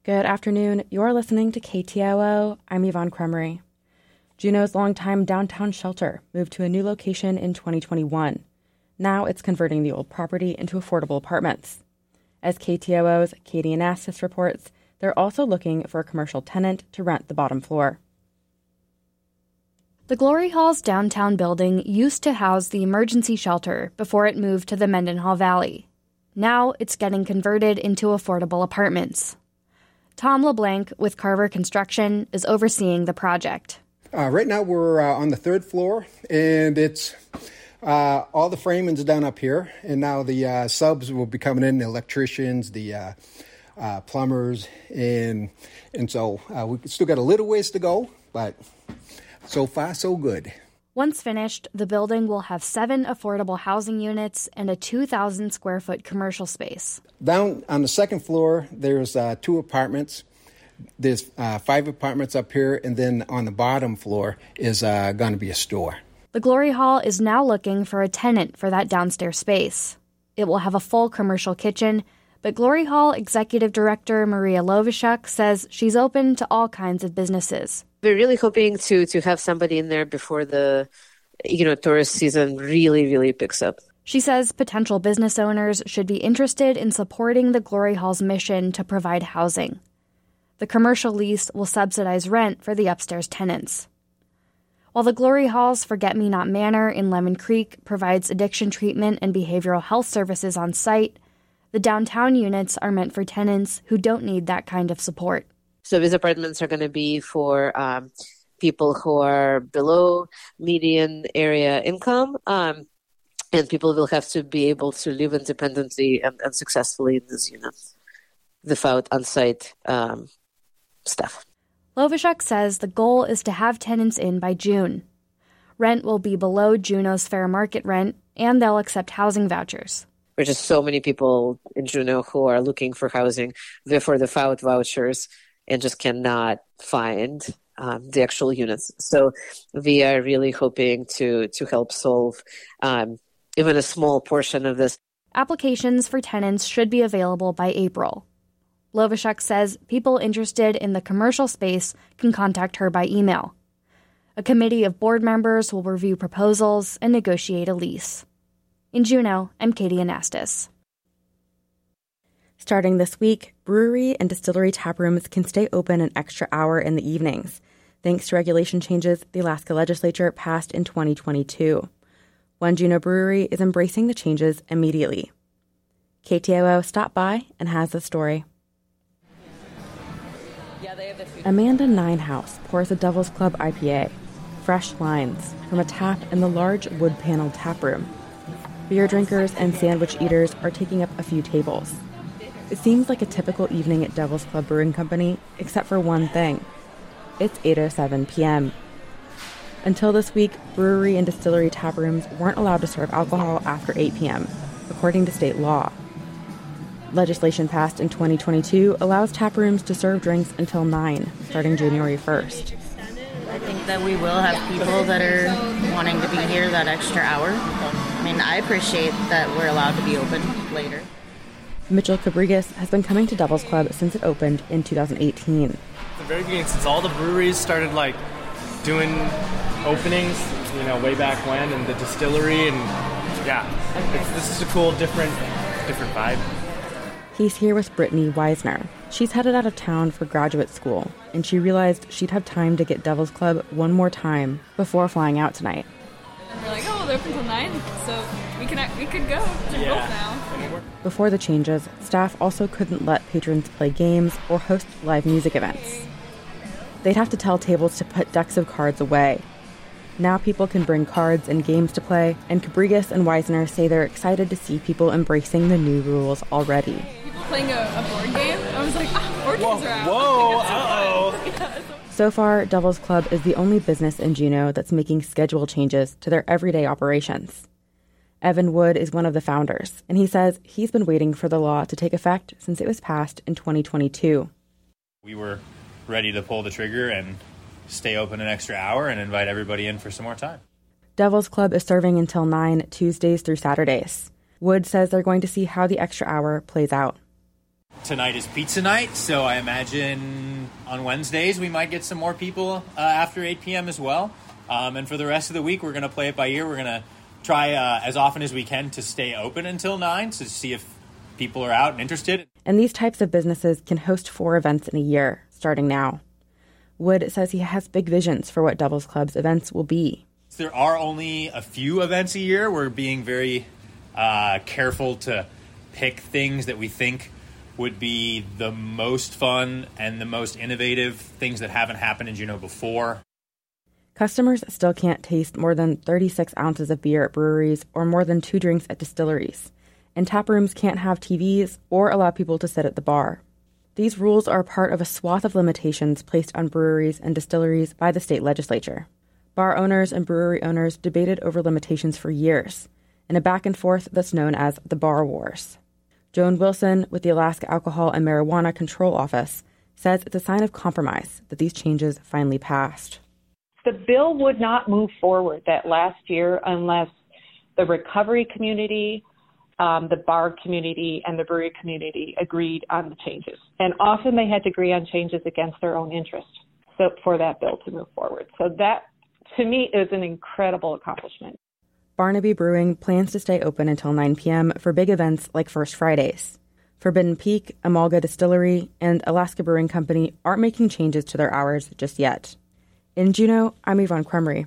Good afternoon. You're listening to KTOO. I'm Yvonne Cremery. Juneau's longtime downtown shelter moved to a new location in 2021. Now it's converting the old property into affordable apartments. As KTOO's Katie Anastas reports, they're also looking for a commercial tenant to rent the bottom floor. The Glory Hall's downtown building used to house the emergency shelter before it moved to the Mendenhall Valley. Now it's getting converted into affordable apartments. Tom LeBlanc with Carver Construction is overseeing the project. Right now we're on the third floor, and it's all the framing's done up here, and now the subs will be coming in, the electricians, the plumbers, and so we still got a little ways to go, but so far, so good. Once finished, the building will have 7 affordable housing units and a 2,000 square foot commercial space. Down on the second floor, there's 2 apartments. There's 5 apartments up here, and then on the bottom floor is going to be a store. The Glory Hall is now looking for a tenant for that downstairs space. It will have a full commercial kitchen, but Glory Hall Executive Director Maria Lovishuk says she's open to all kinds of businesses. We're really hoping to have somebody in there before the tourist season really picks up. She says potential business owners should be interested in supporting the Glory Hall's mission to provide housing. The commercial lease will subsidize rent for the upstairs tenants. While the Glory Hall's Forget-Me-Not Manor in Lemon Creek provides addiction treatment and behavioral health services on site, the downtown units are meant for tenants who don't need that kind of support. So these apartments are going to be for people who are below median area income, and people will have to be able to live independently and successfully in these units without on-site staff. Lovishuk says the goal is to have tenants in by June. Rent will be below Juneau's fair market rent, and they'll accept housing vouchers. There's just so many people in Juneau who are looking for housing, therefore without vouchers, and just cannot find the actual units. So we are really hoping to help solve even a small portion of this. Applications for tenants should be available by April. Lovishuk says people interested in the commercial space can contact her by email. A committee of board members will review proposals and negotiate a lease. In Juneau, I'm Katie Anastas. Starting this week, brewery and distillery tap rooms can stay open an extra hour in the evenings, thanks to regulation changes the Alaska legislature passed in 2022. One Juneau brewery is embracing the changes immediately. KTOO stopped by and has the story. Amanda Ninehouse pours a Devil's Club IPA, fresh lines, from a tap in the large wood-paneled tap room. Beer drinkers and sandwich eaters are taking up a few tables. It seems like a typical evening at Devil's Club Brewing Company, except for one thing. It's 8:07 p.m. Until this week, brewery and distillery tap rooms weren't allowed to serve alcohol after 8 p.m., according to state law. Legislation passed in 2022 allows tap rooms to serve drinks until 9, starting January 1st. I think that we will have people that are wanting to be here that extra hour. I mean, I appreciate that we're allowed to be open later. Mitchell Cabrigas has been coming to Devil's Club since it opened in 2018. The very beginning, since all the breweries started doing openings, way back when, and the distillery, and this is a cool, different vibe. He's here with Brittany Weisner. She's headed out of town for graduate school, and she realized she'd have time to get Devil's Club one more time before flying out tonight. And we're like, they're open until 9, so we could go to both now. Before the changes, staff also couldn't let patrons play games or host live music events. They'd have to tell tables to put decks of cards away. Now people can bring cards and games to play, and Cabrigas and Weisner say they're excited to see people embracing the new rules already. People playing a board game? I was like, board games are out. Whoa, uh-oh. So far, Devil's Club is the only business in Juneau that's making schedule changes to their everyday operations. Evan Wood is one of the founders, and he says he's been waiting for the law to take effect since it was passed in 2022. We were ready to pull the trigger and stay open an extra hour and invite everybody in for some more time. Devil's Club is serving until 9 Tuesdays through Saturdays. Wood says they're going to see how the extra hour plays out. Tonight is pizza night, so I imagine on Wednesdays we might get some more people after 8 p.m. as well. And for the rest of the week, we're going to play it by ear. We're going to try as often as we can to stay open until 9 to see if people are out and interested. And these types of businesses can host 4 events in a year, starting now. Wood says he has big visions for what Devil's Club's events will be. There are only a few events a year. We're being very careful to pick things that we think would be the most fun and the most innovative, things that haven't happened in Juneau before. Customers still can't taste more than 36 ounces of beer at breweries or more than 2 drinks at distilleries. And tap rooms can't have TVs or allow people to sit at the bar. These rules are part of a swath of limitations placed on breweries and distilleries by the state legislature. Bar owners and brewery owners debated over limitations for years, in a back and forth that's known as the Bar Wars. Joan Wilson with the Alaska Alcohol and Marijuana Control Office says it's a sign of compromise that these changes finally passed. The bill would not move forward that last year unless the recovery community, the bar community, and the brewery community agreed on the changes. And often they had to agree on changes against their own interest for that bill to move forward. So that, to me, is an incredible accomplishment. Barnaby Brewing plans to stay open until 9 p.m. for big events like First Fridays. Forbidden Peak, Amalga Distillery, and Alaska Brewing Company aren't making changes to their hours just yet. In Juneau, I'm Yvonne Crumry.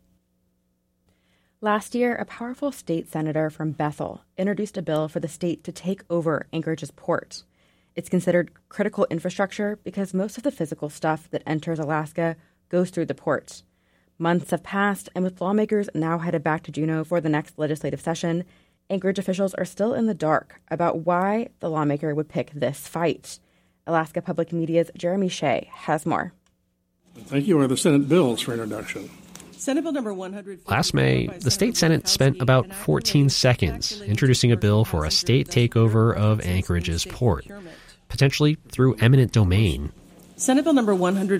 Last year, a powerful state senator from Bethel introduced a bill for the state to take over Anchorage's port. It's considered critical infrastructure because most of the physical stuff that enters Alaska goes through the port. Months have passed, and with lawmakers now headed back to Juneau for the next legislative session, Anchorage officials are still in the dark about why the lawmaker would pick this fight. Alaska Public Media's Jeremy Shea has more. Thank you. Are the Senate bills for introduction? Senate Bill number 100. Last May, the state Senate spent about 14 seconds introducing a bill for a state takeover of Anchorage's port, potentially through eminent domain. Senate Bill number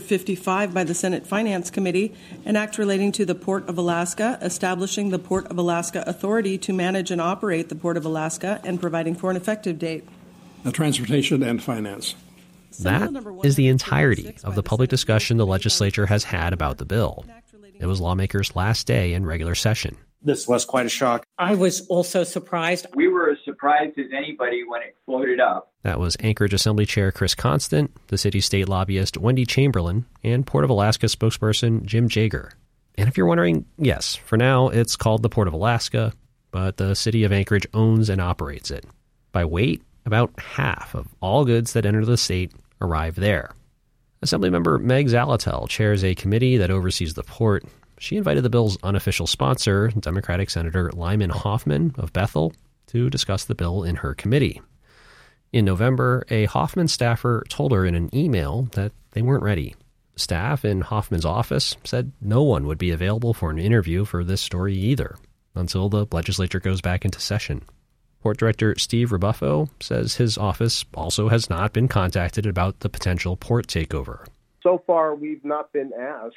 155 by the Senate Finance Committee, an act relating to the Port of Alaska, establishing the Port of Alaska Authority to manage and operate the Port of Alaska and providing for an effective date. Transportation and Finance. That is the entirety of the public discussion the legislature has had about the bill. It was lawmakers' last day in regular session. This was quite a shock. I was also surprised. We were as surprised as anybody when it floated up. That was Anchorage Assembly Chair Chris Constant, the city's state lobbyist Wendy Chamberlain, and Port of Alaska spokesperson Jim Jager. And if you're wondering, yes, for now it's called the Port of Alaska, but the city of Anchorage owns and operates it. By weight, about half of all goods that enter the state arrive there. Assemblymember Meg Zalatel chairs a committee that oversees the port. She invited the bill's unofficial sponsor, Democratic Senator Lyman Hoffman of Bethel, to discuss the bill in her committee. In November, a Hoffman staffer told her in an email that they weren't ready. Staff in Hoffman's office said no one would be available for an interview for this story either, until the legislature goes back into session. Port Director Steve Rebuffo says his office also has not been contacted about the potential port takeover. So far, we've not been asked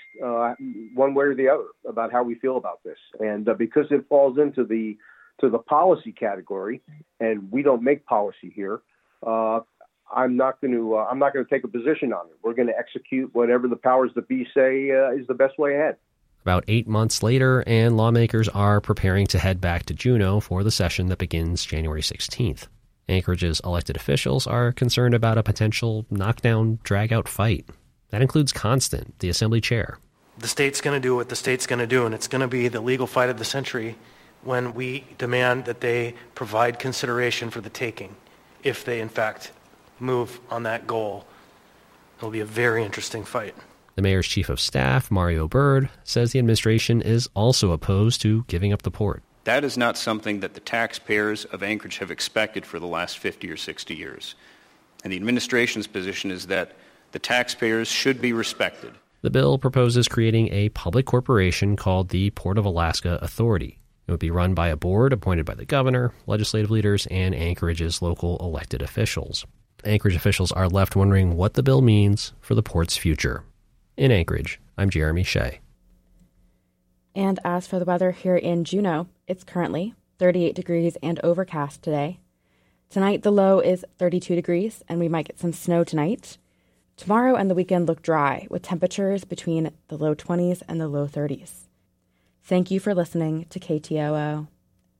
one way or the other about how we feel about this. And because it falls into the policy category, and we don't make policy here, I'm not going to take a position on it. We're going to execute whatever the powers that be say is the best way ahead. About 8 months later, and lawmakers are preparing to head back to Juneau for the session that begins January 16th. Anchorage's elected officials are concerned about a potential knockdown, drag-out fight. That includes Constant, the assembly chair. The state's going to do what the state's going to do, and it's going to be the legal fight of the century when we demand that they provide consideration for the taking. If they, in fact, move on that goal, it'll be a very interesting fight. The mayor's chief of staff, Mario Bird, says the administration is also opposed to giving up the port. That is not something that the taxpayers of Anchorage have expected for the last 50 or 60 years. And the administration's position is that the taxpayers should be respected. The bill proposes creating a public corporation called the Port of Alaska Authority. It would be run by a board appointed by the governor, legislative leaders, and Anchorage's local elected officials. Anchorage officials are left wondering what the bill means for the port's future. In Anchorage, I'm Jeremy Shea. And as for the weather here in Juneau, it's currently 38 degrees and overcast today. Tonight, the low is 32 degrees, and we might get some snow tonight. Tomorrow and the weekend look dry, with temperatures between the low 20s and the low 30s. Thank you for listening to KTOO.